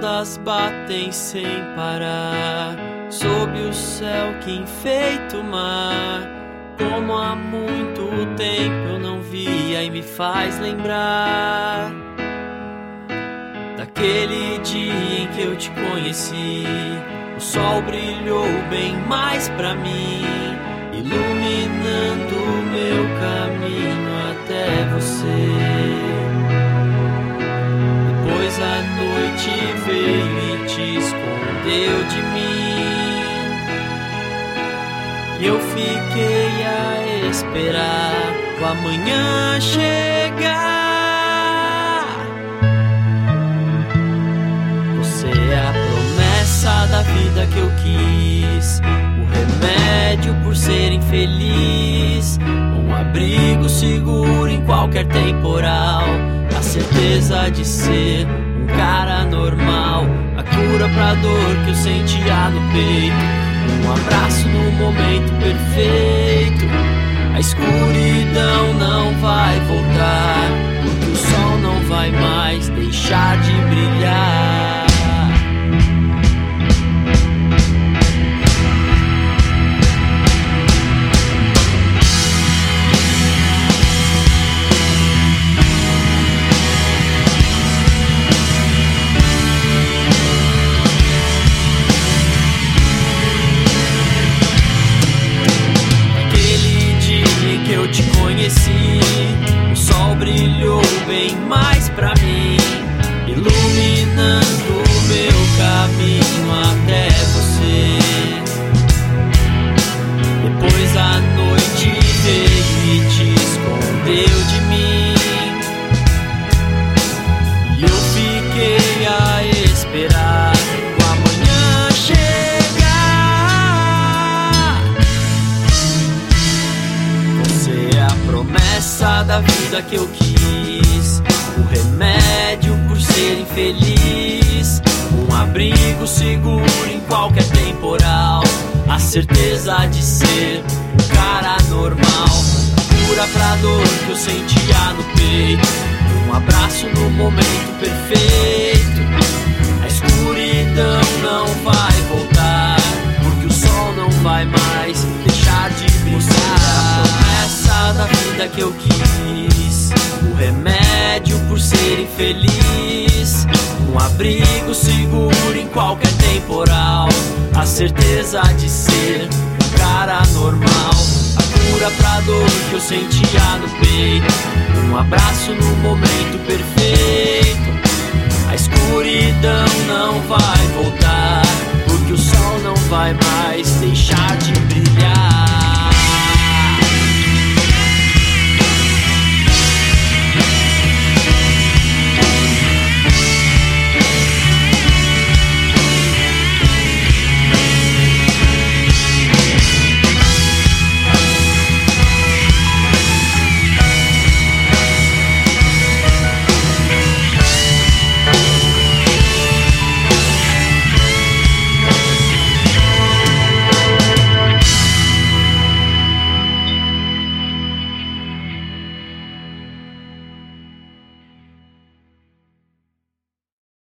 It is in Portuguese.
ondas batem sem parar, sob o céu que enfeita o mar. Como há muito tempo eu não via e me faz lembrar daquele dia em que eu te conheci. O sol brilhou bem mais pra mim, iluminando o meu caminho até você. Depois a noite veio e te escondeu de mim, e eu fiquei a esperar o amanhã chegar. Você é a promessa da vida que eu quis, o remédio por ser infeliz, um abrigo seguro em qualquer temporal, a certeza de ser um cara normal, a cura pra dor que eu sentia no peito, um abraço no momento perfeito. A escuridão não vai voltar, porque o sol não vai mais deixar de brilhar. Eu te conheci, o sol brilhou bem mais pra mim, iluminando o meu caminho até você. Depois a noite veio e te escondeu de mim, e eu fiquei a esperar o amanhã chegar. Você é a promessa da vida que eu quis, o remédio por ser infeliz, um abrigo seguro em qualquer temporal, a certeza de ser um cara normal, cura pra dor que eu sentia no peito, um abraço no momento perfeito. A escuridão não vai voltar, porque o sol não vai mais deixar de brilhar. Da vida que eu quis, o remédio por ser infeliz, um abrigo seguro em qualquer temporal, a certeza de ser um cara normal, a cura pra dor que eu sentia no peito, um abraço no momento perfeito. A escuridão não vai voltar, porque o sol não vai mais deixar de brilhar.